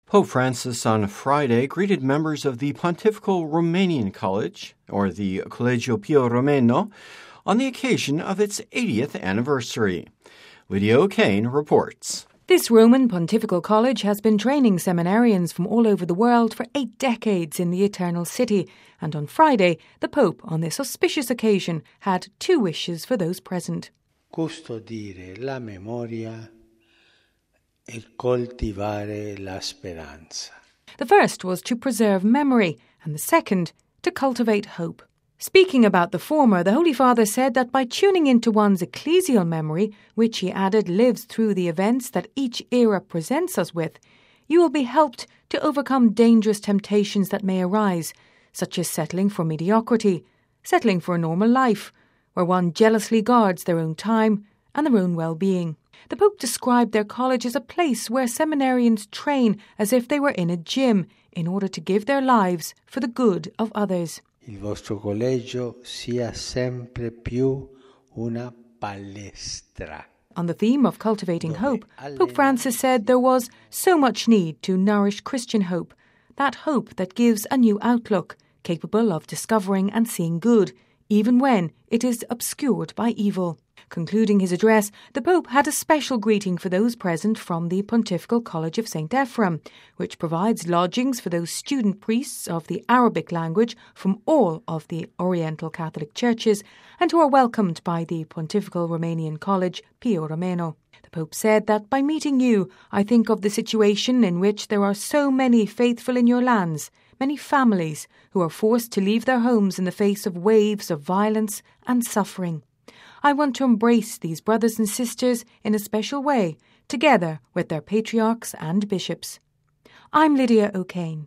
Pope Francis on Friday greeted members of the Pontifical Romanian College, or the Collegio Pio Romano, on the occasion of its 80th anniversary. Lydia O'Kane reports. This Roman Pontifical College has been training seminarians from all over the world for 8 decades in the Eternal City, and on Friday, the Pope, on this auspicious occasion, had 2 wishes for those present. Custodire la memoria e coltivare la speranza. The first was to preserve memory, and the second, to cultivate hope. Speaking about the former, the Holy Father said that by tuning into one's ecclesial memory, which he added lives through the events that each era presents us with, you will be helped to overcome dangerous temptations that may arise, such as settling for mediocrity, settling for a normal life, where one jealously guards their own time and their own well-being. The Pope described their college as a place where seminarians train as if they were in a gym in order to give their lives for the good of others. Il vostro collegio sia sempre più una palestra. On the theme of cultivating hope, Pope Francis said there was so much need to nourish Christian hope, that hope that gives a new outlook, capable of discovering and seeing good, even when it is obscured by evil. Concluding his address, the Pope had a special greeting for those present from the Pontifical College of St. Ephrem, which provides lodgings for those student priests of the Arabic language from all of the Oriental Catholic churches and who are welcomed by the Pontifical Romanian College, Pio Romano. The Pope said that by meeting you, I think of the situation in which there are so many faithful in your lands, many families who are forced to leave their homes in the face of waves of violence and suffering. I want to embrace these brothers and sisters in a special way, together with their patriarchs and bishops. I'm Lydia O'Kane.